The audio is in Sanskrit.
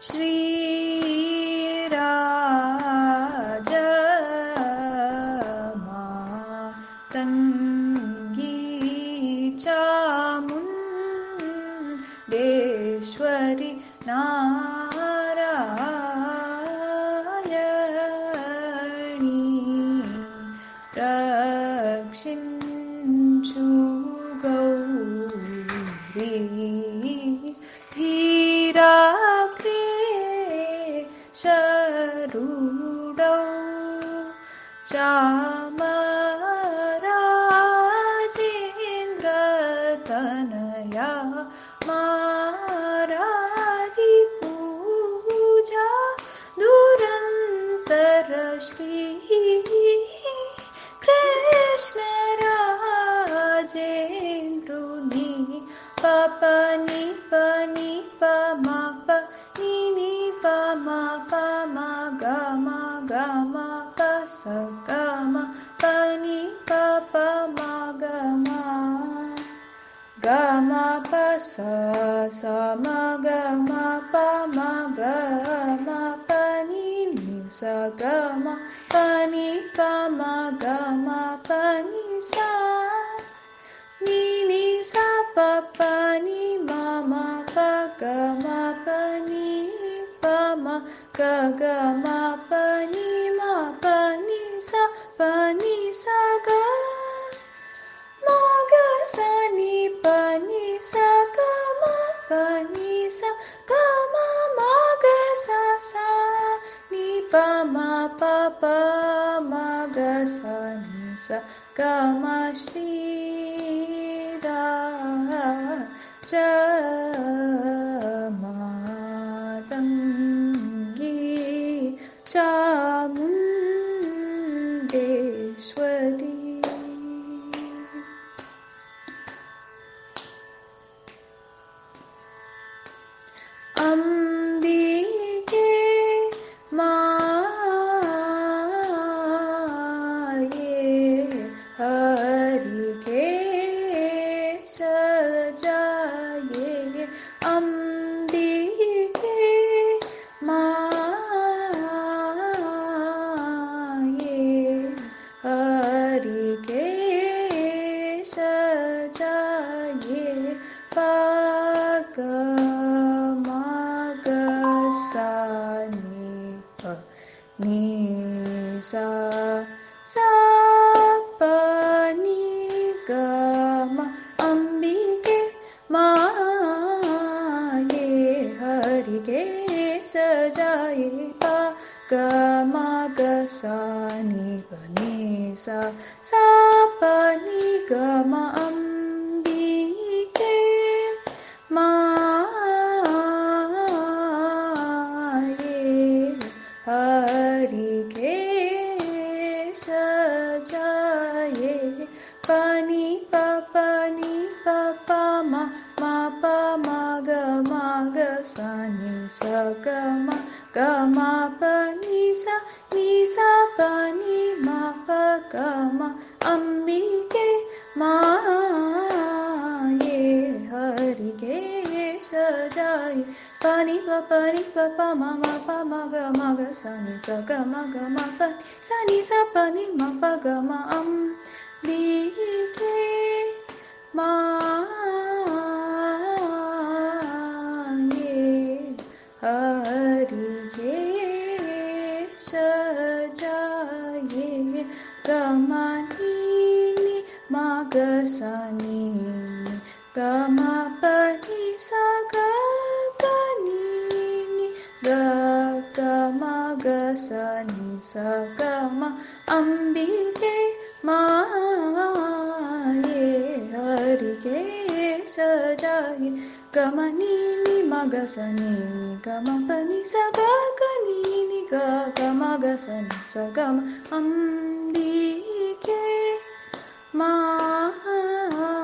श्रीराजमातङ्गी चामुण्डेश्वरि नारायणी रक्षिञ्चु गौरी धीराग्रेशरूढौ चामराजेन्द्रतनया मारारिपूजा दुरन्तरश्री कृष्णराजेन्द्रुनि पपनि पनि पमप निनि पमा पमा गम गम पस गम पनि पपमा गम गम पस सम गम पम गम पनि नि स गम पनि गम गम पनि सा नि सा पपनि मम पगम पनि पम गम पनि म पनि सा ग म ग सा नि पनि सा ग म पनि सा ग म म ग सा सा नि प म प प म ग सा नि सा ग म श्रीराजमातङ्गी चामुण्डेश्वरी अम्बिके माये हरिके सजाये अम्बिके माये हरिके सजाये सा नि सा सा प नि ग म अम्बिके माये हरिके सजाये प ग म ग सा नि प नि सा सा प नि ग म अम्बिके हरिके सजाये पनि पपनि पप म प म ग सा नि स ग म पनि सा नि सा पनि म प ग म अम्बिके माये हरिके सजाये पनि पपनि पप म प म ग सा नि स ग म पनि सा नि सा पनि म प ग म अम्बिके माये हरिके सजाये ग म नि म ग सा नि ग म पनि सा ग ग नि ग ग म ग सा नि सा ग म अम्बिके माये हरिके सजाये ग म नि म ग सा नि ग म पनि सा ग ग नि ग ग म ग सा नि सा ग म अम्बिके